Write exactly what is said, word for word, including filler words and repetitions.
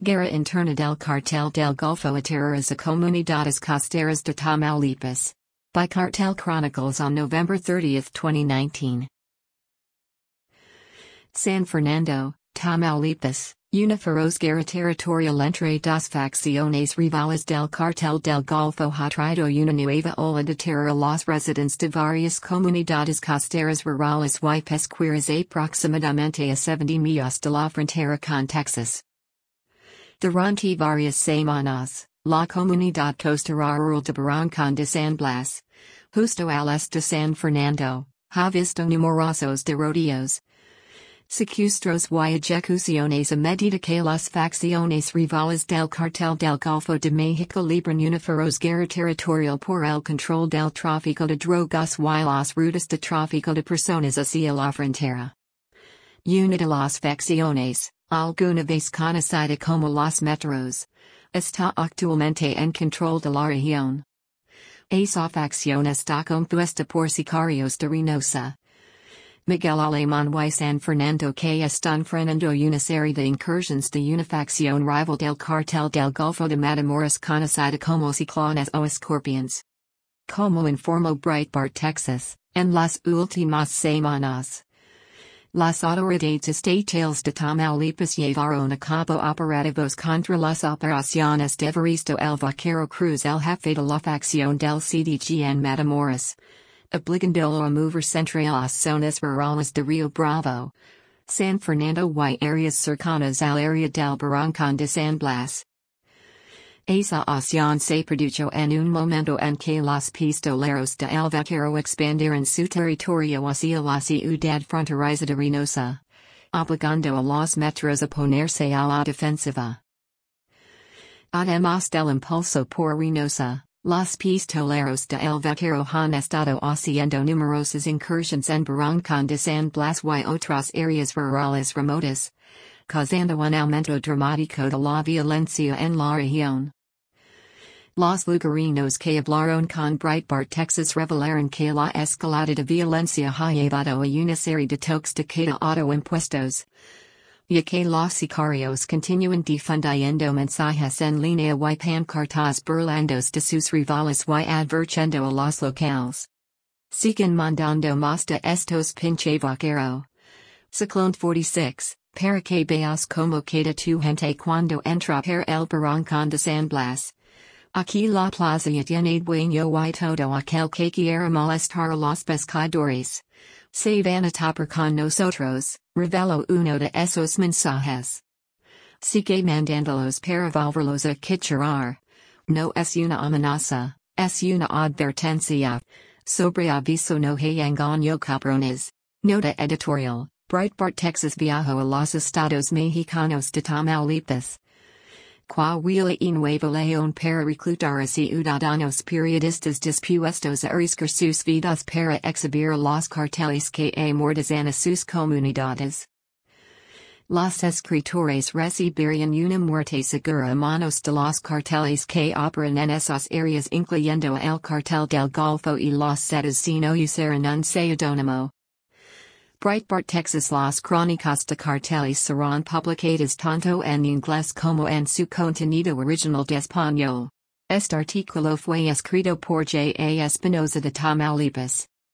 Guerra interna del Cartel del Golfo a Terroras a Comunidades Costeras de Tamaulipas. By Cartel Chronicles on November thirtieth, twenty nineteen. San Fernando, Tamaulipas, una feroz guerra territorial entre dos facciones rivales del Cartel del Golfo ha traído una nueva ola de terror a los residentes de varias comunidades costeras rurales y pesqueras aproximadamente a setenta millas de la frontera con Texas. Durante varias semanas, la comunidad costera rural de Barrancón de San Blas, justo al este de San Fernando, ha visto numerosos derroteos, secuestros y ejecuciones a medida que las facciones rivales del Cartel del Golfo de México libran una feroz guerra territorial por el control del tráfico de drogas y las rutas de tráfico de personas hacia la frontera. Una de las facciones, alguna vez conocida como los metros, está actualmente en control de la región. Esa facción está compuesta por sicarios de Reynosa, Miguel Alemán y San Fernando que están frenando una serie de incursiones de una facción rival del Cartel del Golfo de Matamoros conocida como Ciclones o Scorpions. Como informó Breitbart Texas, en las últimas semanas, las autoridades estatales de Tamaulipas llevaron a cabo operativos contra las operaciones de Evaristo el Vaquero Cruz, el jefe de la facción del C D G en Matamoros, obligándolo a moverse entre las zonas rurales de Rio Bravo, San Fernando y áreas cercanas al área del Barrancón de San Blas. Esa acción se produjo en un momento en que los pistoleros de El Vaquero expandieron su territorio hacia la ciudad fronteriza de Reynosa, obligando a los metros a ponerse a la defensiva. Además del impulso por Reynosa, los pistoleros de El Vaquero han estado haciendo numerosas incursiones en Barrancón de San Blas y otras áreas rurales remotas, causando un aumento dramático de la violencia en la región. Los lugareños que hablaron con Breitbart Texas revelaron que la escalada de violencia ha llevado a una serie de toques de queda autoimpuestos, ya que los sicarios continúan difundiendo mensajes en línea y pancartas burlándose de sus rivales y advirtiendo a los locales. Siguen mandando más de estos pinche vaquero. Ciclone cuarenta y seis, para que veas como queda tu gente cuando entra por el Barrancón de San Blas. Aquí la plaza tiene dueño y todo aquel que quiera molestar a los pescadores. Se van a topar con nosotros, reveló uno de esos mensajes. Sigue mandándolos para volverlos a quichar. No es una amenaza, es una advertencia. Sobre aviso no hay engaño cabrones. Nota editorial, Breitbart Texas viajó a los estados mexicanos de Tamaulipas. Coahuila y Nuevo León para reclutar a ciudadanos periodistas dispuestos a arriesgar sus vidas para exhibir a los carteles que amordazan a sus comunidades. Los escritores recibirían una muerte segura a manos de los carteles que operan en esas áreas, incluyendo el Cartel del Golfo y los Zetas si no usaran un seudónimo. Breitbart Texas. Las crónicas de carteles serán publicadas tanto en inglés como en su contenido original de español. Este artículo fue escrito por J. A. Espinosa de Tamaulipas.